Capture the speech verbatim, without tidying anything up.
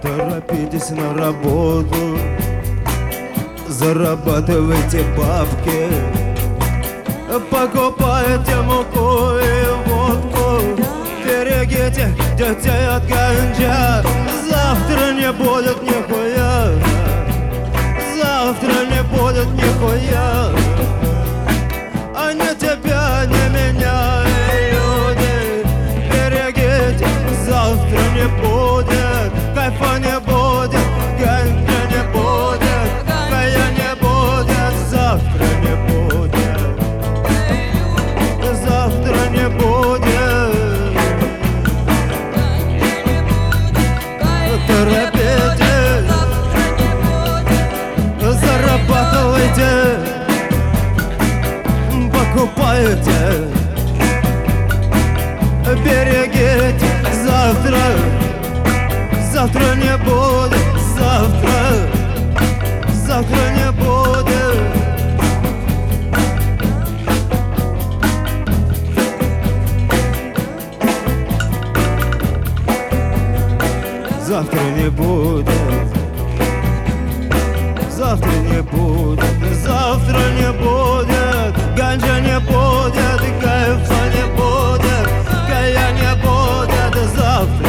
Торопитесь на работу, зарабатывайте бабки, покупайте муку и водку, берегите детей от ганджа. Завтра не будет нихуя, завтра не будет нихуя. Они тебя, не меня, люди, берегите, завтра не будет, кайфа не будет, ганджа не будет, кая не будет, завтра не будет, завтра не будет. Торопитесь, зарабатывайте, покупайте, берегите, завтра, завтра не будет, завтра, завтра не будет. Завтра не будет, завтра не будет, завтра не будет, ганджа не будет, кайфа не будет, кая не будет, завтра